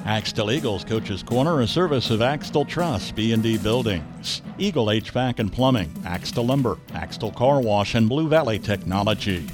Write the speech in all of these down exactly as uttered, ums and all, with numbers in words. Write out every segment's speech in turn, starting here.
Axtell Eagles Coach's Corner, a service of Axtell Trust, B and D Buildings, Eagle H V A C and Plumbing, Axtell Lumber, Axtell Car Wash, and Blue Valley Technologies.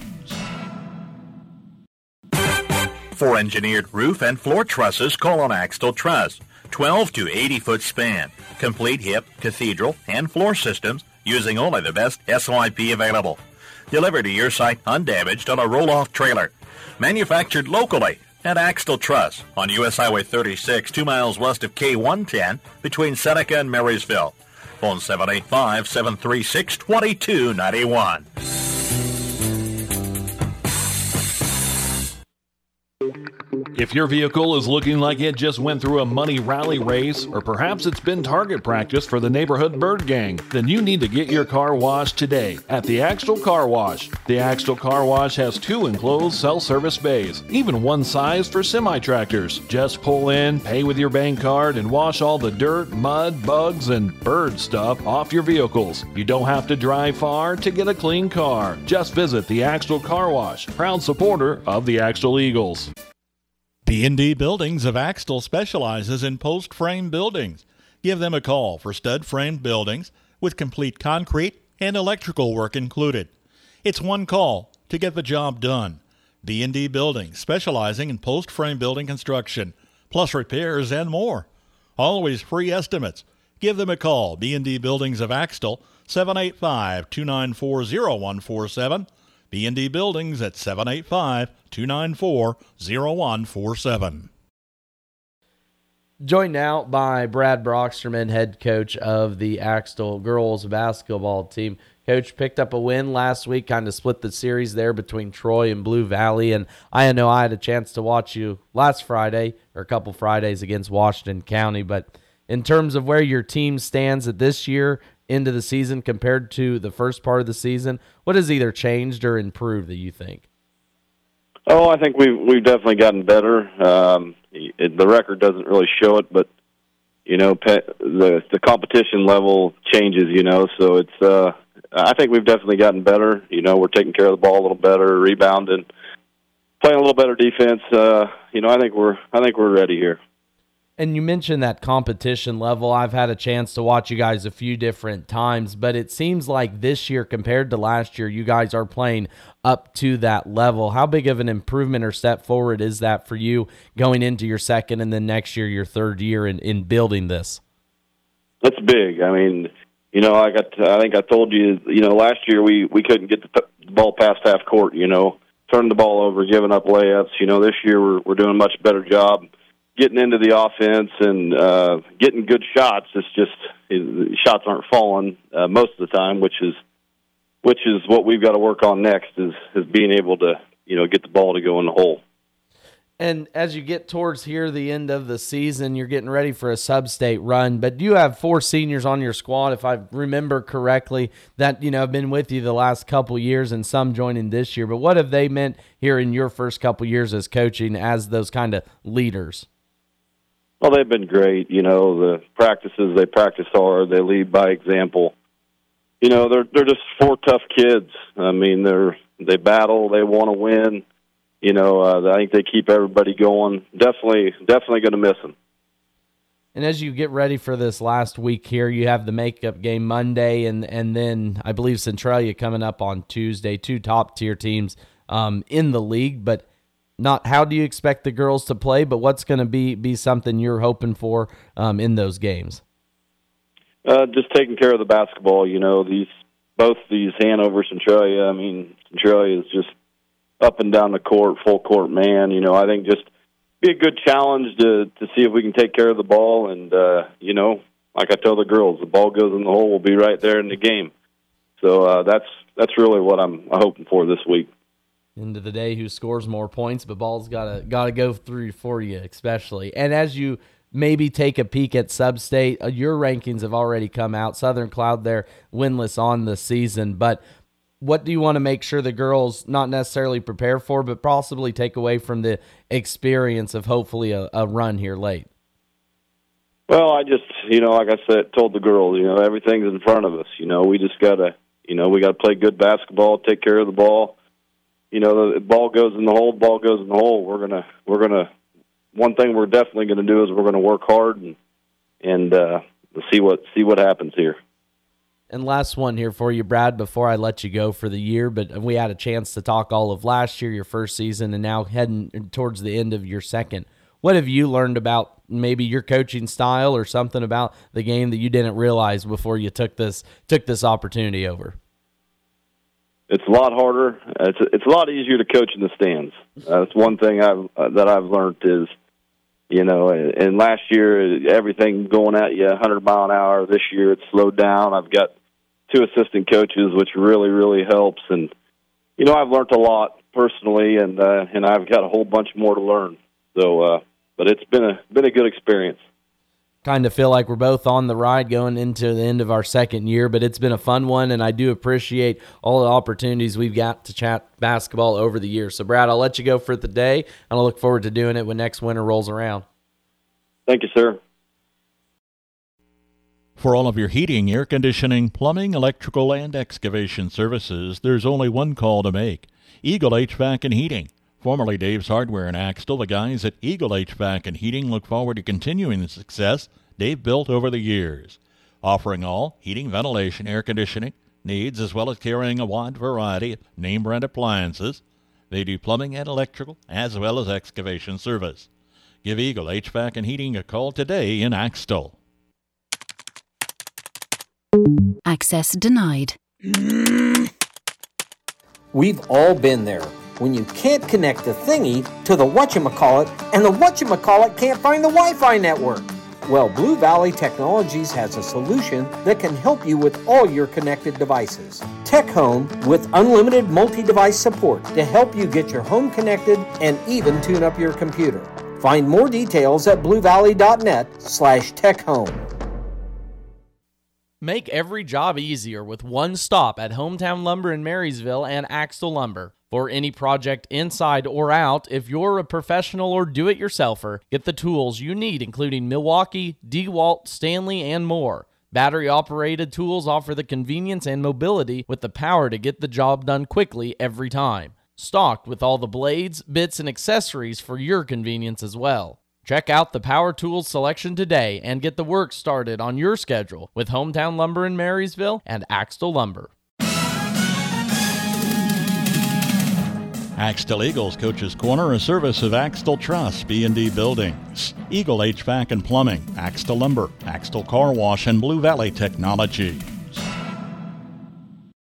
For engineered roof and floor trusses, call on Axtell Trust. twelve to eighty foot span, complete hip, cathedral, and floor systems using only the best S Y P available. Delivered to your site undamaged on a roll-off trailer. Manufactured locally at Axtell Truss on U S Highway thirty-six, two miles west of K one ten between Seneca and Marysville. Phone seven eight five, seven three six, two two nine one. If your vehicle is looking like it just went through a money rally race, or perhaps it's been target practice for the neighborhood bird gang, then you need to get your car washed today at the Axtell Car Wash. The Axtell Car Wash has two enclosed self-service bays, even one size for semi-tractors. Just pull in, pay with your bank card, and wash all the dirt, mud, bugs, and bird stuff off your vehicles. You don't have to drive far to get a clean car. Just visit the Axtell Car Wash, proud supporter of the Axtell Eagles. B and D Buildings of Axtell specializes in post-frame buildings. Give them a call for stud-frame buildings with complete concrete and electrical work included. It's one call to get the job done. B and D Buildings, specializing in post-frame building construction, plus repairs and more. Always free estimates. Give them a call. B and D Buildings of Axtell, seven eight five, two nine four, zero one four seven. B and D Buildings at seven eight five, two nine four, zero one four seven. Joined now by Brad Brocksterman, head coach of the Axtell girls basketball team. Coach picked up a win last week, kind of split the series there between Troy and Blue Valley. And I know I had a chance to watch you last Friday, or a couple Fridays, against Washington County. But in terms of where your team stands at this year into the season compared to the first part of the season, what has either changed or improved that you think? Oh, I think we've we've definitely gotten better. Um, it, the record doesn't really show it, but you know, pe- the the competition level changes. You know, so it's. Uh, I think we've definitely gotten better. You know, we're taking care of the ball a little better, rebounding, playing a little better defense. Uh, you know, I think we're I think we're ready here. And you mentioned that competition level. I've had a chance to watch you guys a few different times, but it seems like this year compared to last year, you guys are playing up to that level. How big of an improvement or step forward is that for you going into your second and then next year, your third year in, in building this? That's big. I mean, you know, I got. I think I told you, you know, last year we, we couldn't get the ball past half court, you know, turning the ball over, giving up layups. You know, this year we're, we're doing a much better job getting into the offense and uh, getting good shots. It's just it, shots aren't falling uh, most of the time, which is which is what we've got to work on next is is being able to you know get the ball to go in the hole. And as you get towards here, the end of the season, you're getting ready for a sub-state run, but you have four seniors on your squad, if I remember correctly, that you know have been with you the last couple years and some joining this year. But what have they meant here in your first couple years as coaching as those kind of leaders? Well, they've been great. You know, the practices, they practice hard. They lead by example. You know, they're they're just four tough kids. I mean, they're they battle. They want to win. You know, uh, I think they keep everybody going. Definitely, definitely going to miss them. And as you get ready for this last week here, you have the makeup game Monday, and and then I believe Centralia coming up on Tuesday. Two top-tier teams um, in the league, but not how do you expect the girls to play, but what's going to be be something you're hoping for um, in those games? Uh, just taking care of the basketball. You know, these both these Hanover, Centralia. I mean, Centralia is just up and down the court, full court man. You know, I think just be a good challenge to to see if we can take care of the ball. And uh, you know, like I tell the girls, the ball goes in the hole, we'll be right there in the game. So uh, that's that's really what I'm hoping for this week. End of the day, who scores more points, but ball's gotta gotta go through for you, especially. And as you maybe take a peek at Sub-State, uh, your rankings have already come out. Southern Cloud, they're winless on the season, but what do you want to make sure the girls not necessarily prepare for, but possibly take away from the experience of hopefully a, a run here late? Well, I just, you know, like I said, told the girls, you know, everything's in front of us. You know, we just gotta, you know, we gotta play good basketball, take care of the ball. You know, the ball goes in the hole, ball goes in the hole. We're gonna we're gonna one thing we're definitely going to do is we're going to work hard and and uh, see what see what happens here. And last one here for you, Brad, before I let you go for the year, but we had a chance to talk all of last year, your first season, and now heading towards the end of your second. What have you learned about maybe your coaching style or something about the game that you didn't realize before you took this took this opportunity over? It's a lot harder. It's a, it's a lot easier to coach in the stands. Uh, that's one thing I've uh, that I've learned is, you know, and last year everything going at you one hundred mile an hour. This year it's slowed down. I've got two assistant coaches, which really really helps. And you know, I've learned a lot personally, and uh, and I've got a whole bunch more to learn. So, uh, but it's been a been a good experience. Kind of feel like we're both on the ride going into the end of our second year, but it's been a fun one, and I do appreciate all the opportunities we've got to chat basketball over the years. So, Brad, I'll let you go for the day, and I'll look forward to doing it when next winter rolls around. Thank you, sir. For all of your heating, air conditioning, plumbing, electrical, and excavation services, there's only one call to make. Eagle H V A C and Heating. Formerly Dave's Hardware in Axtell, the guys at Eagle H V A C and Heating look forward to continuing the success they've built over the years, offering all heating, ventilation, air conditioning needs, as well as carrying a wide variety of name-brand appliances. They do plumbing and electrical, as well as excavation service. Give Eagle H V A C and Heating a call today in Axtell. Access denied. We've all been there. When you can't connect the thingy to the whatchamacallit, and the whatchamacallit can't find the Wi-Fi network. Well, Blue Valley Technologies has a solution that can help you with all your connected devices. Tech Home with unlimited multi-device support to help you get your home connected and even tune up your computer. Find more details at bluevalley.net slash techhome. Make every job easier with one stop at Hometown Lumber in Marysville and Axtell Lumber. For any project inside or out, if you're a professional or do-it-yourselfer, get the tools you need, including Milwaukee, DeWalt, Stanley, and more. Battery-operated tools offer the convenience and mobility with the power to get the job done quickly every time. Stocked with all the blades, bits, and accessories for your convenience as well. Check out the power tools selection today and get the work started on your schedule with Hometown Lumber in Marysville and Axtell Lumber. Axtell Eagles Coach's Corner, a service of Axtell Trust, B and D Buildings, Eagle H V A C and Plumbing, Axtell Lumber, Axtell Car Wash, and Blue Valley Technology.